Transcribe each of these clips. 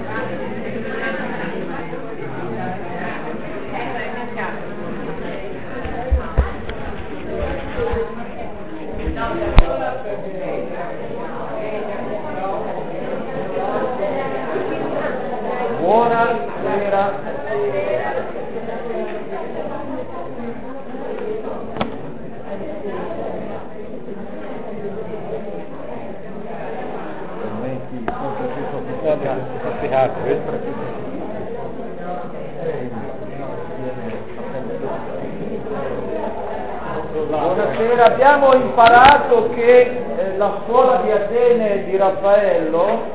Buonasera. Buonasera, abbiamo imparato che la scuola di Atene di Raffaello,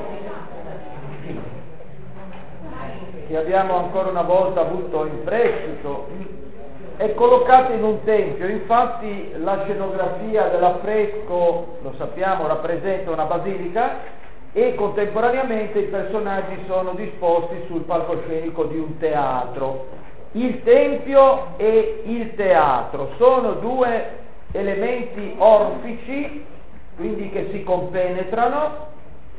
che abbiamo ancora una volta avuto in prestito, è collocata in un tempio. Infatti la scenografia dell'affresco, lo sappiamo, rappresenta una basilica e contemporaneamente i personaggi sono disposti sul palcoscenico di un teatro. Il tempio e il teatro sono due elementi orfici, quindi che si compenetrano,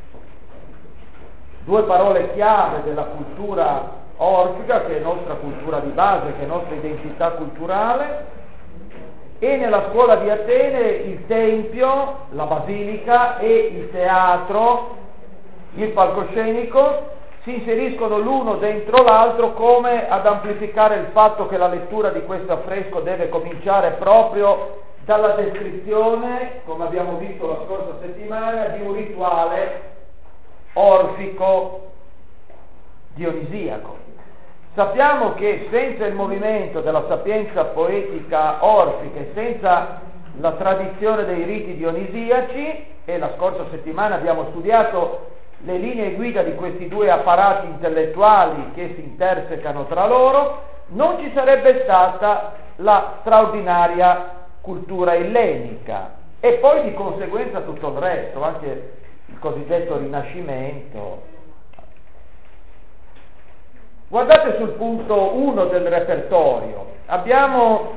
due parole chiave della cultura orfica, che è nostra cultura di base, che è nostra identità culturale. E nella scuola di Atene il tempio, la basilica e il teatro, il palcoscenico, si inseriscono l'uno dentro l'altro, come ad amplificare il fatto che la lettura di questo affresco deve cominciare proprio dalla descrizione, come abbiamo visto la scorsa settimana, di un rituale orfico dionisiaco. Sappiamo che senza il movimento della sapienza poetica orfica e senza la tradizione dei riti dionisiaci, e la scorsa settimana abbiamo studiato le linee guida di questi due apparati intellettuali che si intersecano tra loro, non ci sarebbe stata la straordinaria cultura ellenica e poi di conseguenza tutto il resto, anche il cosiddetto Rinascimento. Guardate sul punto 1 del repertorio. Abbiamo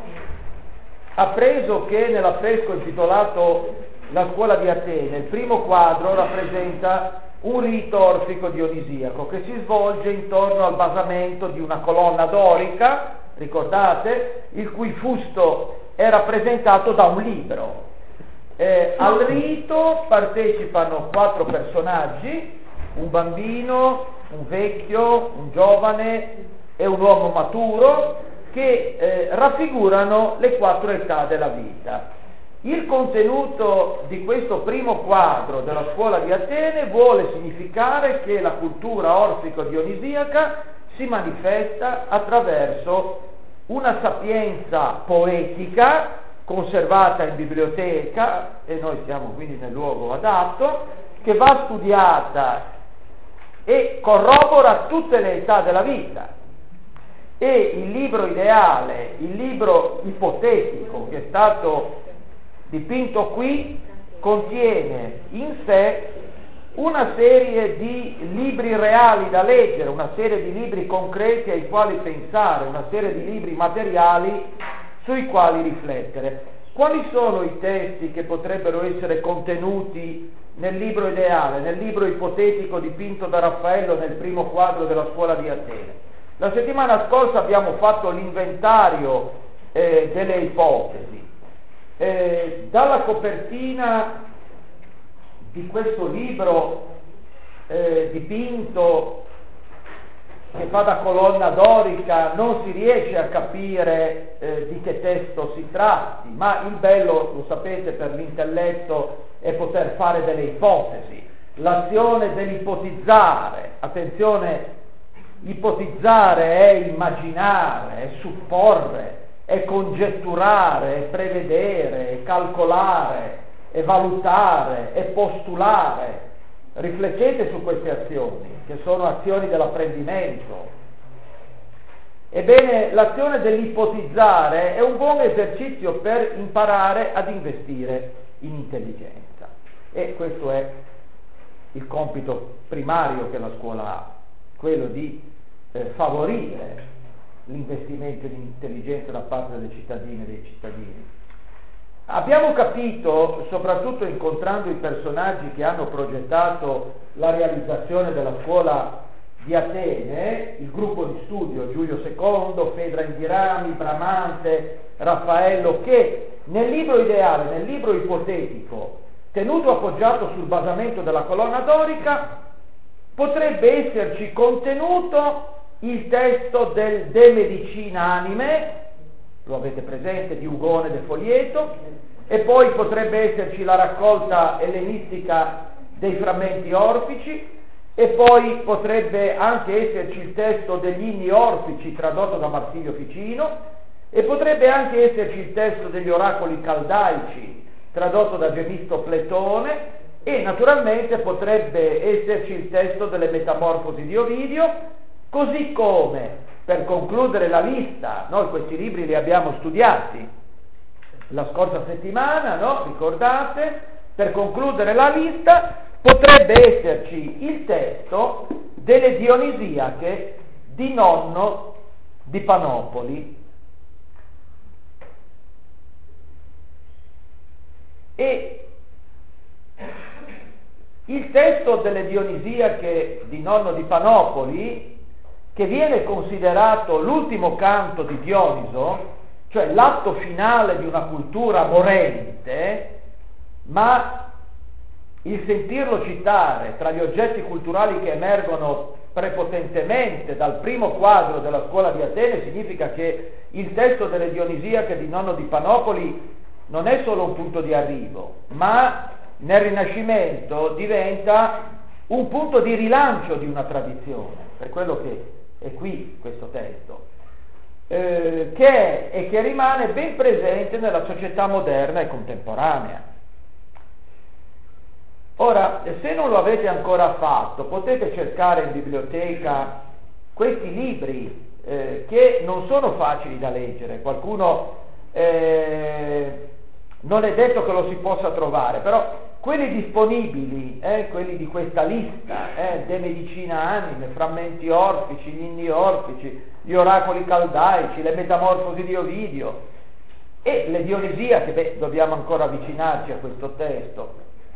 appreso che nell'affresco intitolato La scuola di Atene, il primo quadro rappresenta un rito orfico dionisiaco che si svolge intorno al basamento di una colonna dorica, ricordate, il cui fusto è rappresentato da un libro. Al rito partecipano 4 personaggi, un bambino, un vecchio, un giovane e un uomo maturo, che raffigurano le 4 età della vita. Il contenuto di questo primo quadro della scuola di Atene vuole significare che la cultura orfico-dionisiaca si manifesta attraverso una sapienza poetica conservata in biblioteca, e noi siamo quindi nel luogo adatto, che va studiata e corrobora tutte le età della vita. E il libro ideale, il libro ipotetico che è stato dipinto qui, contiene in sé una serie di libri reali da leggere, una serie di libri concreti ai quali pensare, una serie di libri materiali sui quali riflettere. Quali sono i testi che potrebbero essere contenuti nel libro ideale, nel libro ipotetico dipinto da Raffaello nel primo quadro della scuola di Atene? La settimana scorsa abbiamo fatto l'inventario delle ipotesi. Dalla copertina di questo libro dipinto, che fa da colonna dorica, non si riesce a capire di che testo si tratti, ma il bello, lo sapete, per l'intelletto è poter fare delle ipotesi, l'azione dell'ipotizzare. Attenzione, ipotizzare è immaginare, è supporre, è congetturare, è prevedere, è calcolare, è valutare, è postulare. Riflettete su queste azioni, che sono azioni dell'apprendimento. Ebbene, l'azione dell'ipotizzare è un buon esercizio per imparare ad investire in intelligenza. E questo è il compito primario che la scuola ha, quello di favorire l'investimento in intelligenza da parte delle cittadine e dei cittadini. Abbiamo capito, soprattutto incontrando i personaggi che hanno progettato la realizzazione della scuola di Atene, il gruppo di studio Giulio II, Fedra Inghirami, Bramante, Raffaello, che nel libro ideale, nel libro ipotetico, tenuto appoggiato sul basamento della colonna dorica, potrebbe esserci contenuto il testo del De Medicina Anime, lo avete presente, di Ugone de Folieto, e poi potrebbe esserci la raccolta ellenistica dei frammenti orfici, e poi potrebbe anche esserci il testo degli inni orfici tradotto da Marsilio Ficino, e potrebbe anche esserci il testo degli oracoli caldaici tradotto da Gemisto Pletone, e naturalmente potrebbe esserci il testo delle Metamorfosi di Ovidio, così come, per concludere la lista, noi questi libri li abbiamo studiati la scorsa settimana, no? Ricordate? Per concludere la lista potrebbe esserci il testo delle Dionisiache di Nonno di Panopoli, e il testo delle Dionisiache di Nonno di Panopoli, che viene considerato l'ultimo canto di Dioniso, cioè l'atto finale di una cultura morente, ma il sentirlo citare tra gli oggetti culturali che emergono prepotentemente dal primo quadro della scuola di Atene significa che il testo delle Dionisiache di Nonno di Panopoli non è solo un punto di arrivo, ma nel Rinascimento diventa un punto di rilancio di una tradizione, per quello che è qui questo testo, che è e che rimane ben presente nella società moderna e contemporanea. Ora, se non lo avete ancora fatto, potete cercare in biblioteca questi libri che non sono facili da leggere. Qualcuno non è detto che lo si possa trovare, però quelli disponibili, quelli di questa lista, De Medicina Anime, frammenti orfici, gli inni orfici, gli oracoli caldaici, le Metamorfosi di Ovidio e le Dionisiache, dobbiamo ancora avvicinarci a questo testo.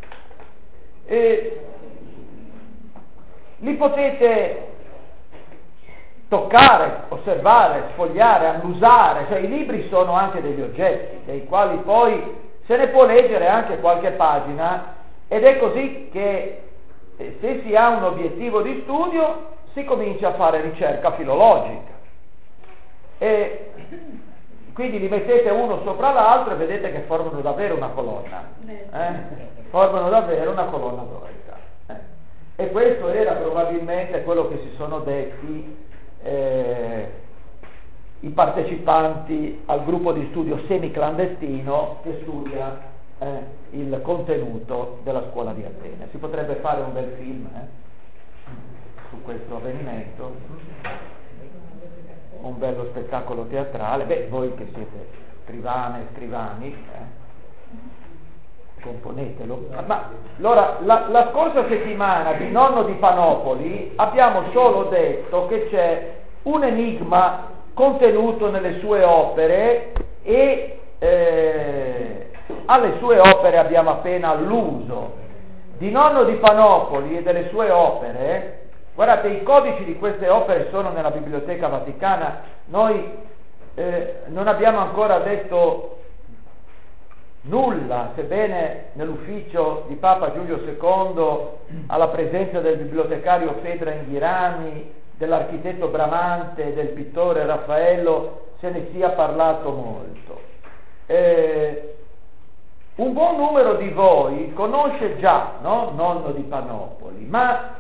Li potete toccare, osservare, sfogliare, annusare, cioè i libri sono anche degli oggetti, dei quali poi se ne può leggere anche qualche pagina, ed è così che se si ha un obiettivo di studio si comincia a fare ricerca filologica, e quindi li mettete uno sopra l'altro e vedete che formano davvero una colonna, formano davvero una colonna dorica, e questo era probabilmente quello che si sono detti i partecipanti al gruppo di studio semiclandestino che studia il contenuto della scuola di Atene. Si potrebbe fare un bel film su questo avvenimento, un bello spettacolo teatrale. Voi che siete scrivani, componetelo. Ma allora, la scorsa settimana di Nonno di Panopoli abbiamo solo detto che c'è un enigma contenuto nelle sue opere, e alle sue opere abbiamo appena alluso. Di Nonno di Panopoli e delle sue opere, guardate, i codici di queste opere sono nella Biblioteca Vaticana. Noi non abbiamo ancora detto nulla, sebbene nell'ufficio di Papa Giulio II, alla presenza del bibliotecario Fedra Inghirami, dell'architetto Bramante, del pittore Raffaello, se ne sia parlato molto. Un buon numero di voi conosce già, no? Nonno di Panopoli, ma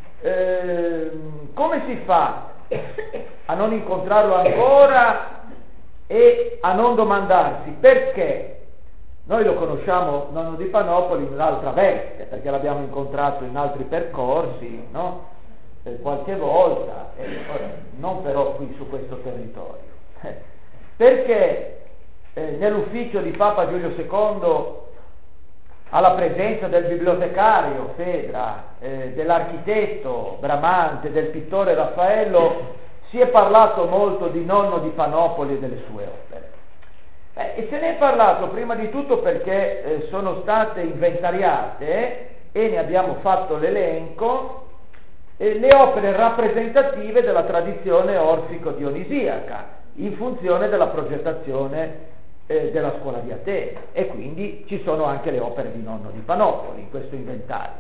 come si fa a non incontrarlo ancora e a non domandarsi perché? Noi lo conosciamo, Nonno di Panopoli, in l'altra veste, perché l'abbiamo incontrato in altri percorsi, no? Qualche volta, non però qui su questo territorio, perché nell'ufficio di Papa Giulio II, alla presenza del bibliotecario Fedra, dell'architetto Bramante, del pittore Raffaello, si è parlato molto di Nonno di Panopoli e delle sue opere. E se ne è parlato prima di tutto perché sono state inventariate e ne abbiamo fatto l'elenco, le opere rappresentative della tradizione orfico-dionisiaca, in funzione della progettazione della scuola di Atene, e quindi ci sono anche le opere di Nonno di Panopoli in questo inventario.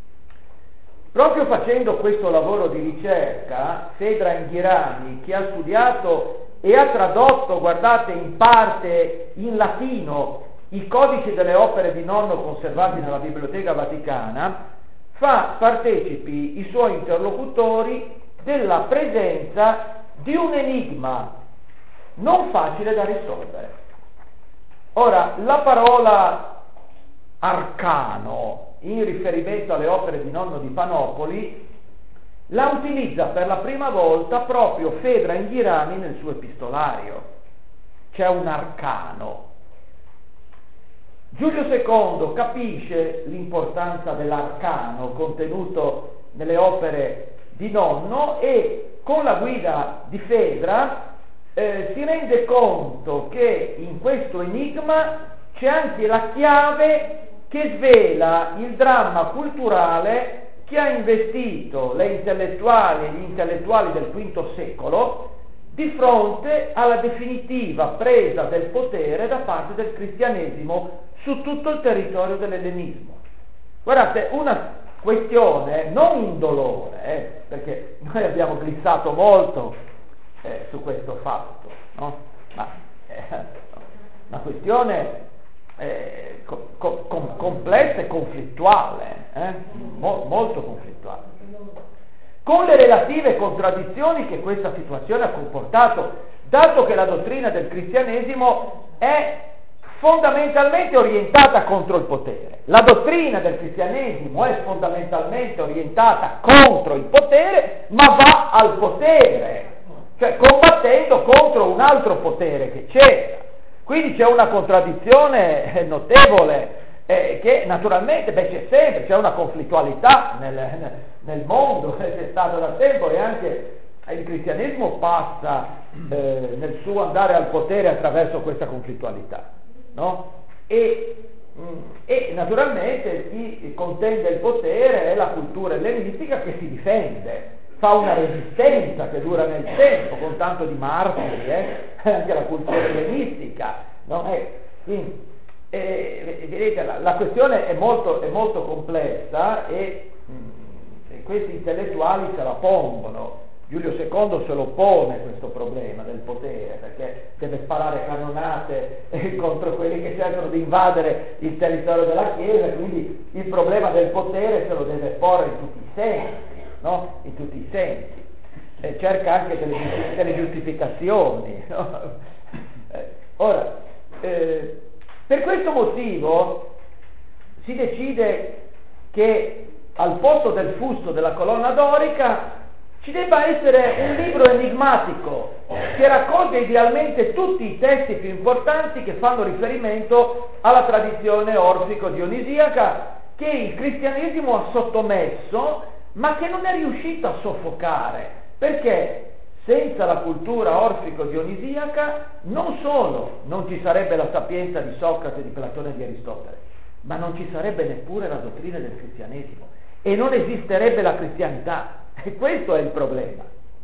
Proprio facendo questo lavoro di ricerca, Fedra Inghirani, che ha studiato e ha tradotto, guardate, in parte in latino i codici delle opere di Nonno conservati nella Biblioteca Vaticana, fa partecipi i suoi interlocutori della presenza di un enigma non facile da risolvere. Ora, la parola arcano, in riferimento alle opere di Nonno di Panopoli, la utilizza per la prima volta proprio Fedra Inghirani nel suo epistolario. C'è un arcano. Giulio II capisce l'importanza dell'arcano contenuto nelle opere di Nonno e con la guida di Fedra si rende conto che in questo enigma c'è anche la chiave che svela il dramma culturale che ha investito le intellettuali e gli intellettuali del V secolo di fronte alla definitiva presa del potere da parte del cristianesimo su tutto il territorio dell'ellenismo. Guardate, una questione non indolore, perché noi abbiamo glissato molto su questo fatto, no? Ma una questione complessa e conflittuale, molto conflittuale, con le relative contraddizioni che questa situazione ha comportato, dato che la dottrina del cristianesimo è fondamentalmente orientata contro il potere. La dottrina del cristianesimo è fondamentalmente orientata contro il potere, ma va al potere, cioè combattendo contro un altro potere che c'era. Quindi c'è una contraddizione notevole che naturalmente c'è sempre, c'è una conflittualità nel mondo, c'è stata da tempo, e anche il cristianesimo passa nel suo andare al potere attraverso questa conflittualità, no? E naturalmente chi contende il potere è la cultura ellenistica che si difende, fa una resistenza che dura nel tempo, con tanto di martiri, anche la cultura ellenistica, no? Quindi, vedete, la questione è molto complessa e questi intellettuali se la pongono. Giulio II se lo pone questo problema del potere, perché deve sparare cannonate contro quelli che cercano di invadere il territorio della Chiesa, quindi il problema del potere se lo deve porre in tutti i sensi, no? In tutti i sensi. Cerca anche delle giustificazioni, no? Ora, per questo motivo si decide che al posto del fusto della colonna dorica ci debba essere un libro enigmatico che raccolga idealmente tutti i testi più importanti che fanno riferimento alla tradizione orfico-dionisiaca che il cristianesimo ha sottomesso, ma che non è riuscito a soffocare, perché senza la cultura orfico-dionisiaca non solo non ci sarebbe la sapienza di Socrate, di Platone e di Aristotele, ma non ci sarebbe neppure la dottrina del cristianesimo e non esisterebbe la cristianità. E questo è il problema.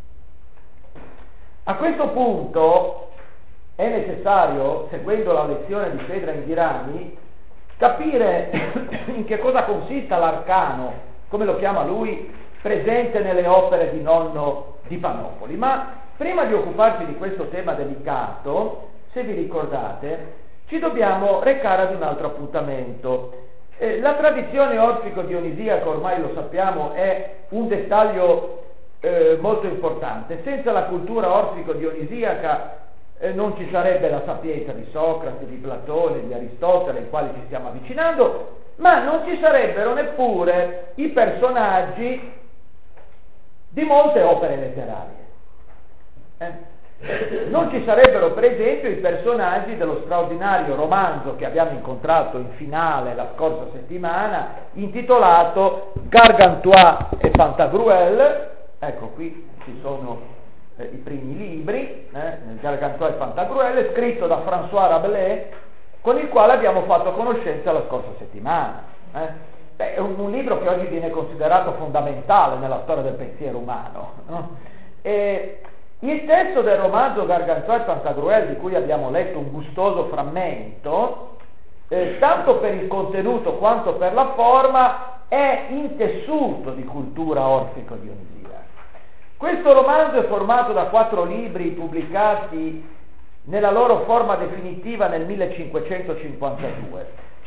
A questo punto è necessario, seguendo la lezione di Fedra Inghirani, capire in che cosa consista l'arcano, come lo chiama lui, presente nelle opere di Nonno di Panopoli. Ma prima di occuparci di questo tema delicato, se vi ricordate, ci dobbiamo recare ad un altro appuntamento. La tradizione orfico-dionisiaca, ormai lo sappiamo, è un dettaglio molto importante. Senza la cultura orfico-dionisiaca non ci sarebbe la sapienza di Socrate, di Platone, di Aristotele, ai quali ci stiamo avvicinando, ma non ci sarebbero neppure i personaggi di molte opere letterarie. Non ci sarebbero per esempio i personaggi dello straordinario romanzo che abbiamo incontrato in finale la scorsa settimana, intitolato Gargantua e Pantagruel. Ecco, qui ci sono i primi libri, Gargantua e Pantagruel, scritto da François Rabelais, con il quale abbiamo fatto conoscenza la scorsa settimana. è un libro che oggi viene considerato fondamentale nella storia del pensiero umano, no? Il testo del romanzo Gargantua e Pantagruel, di cui abbiamo letto un gustoso frammento, tanto per il contenuto quanto per la forma, è intessuto di cultura orfico-dionisiaca. Questo romanzo è formato da 4 libri pubblicati nella loro forma definitiva nel 1552.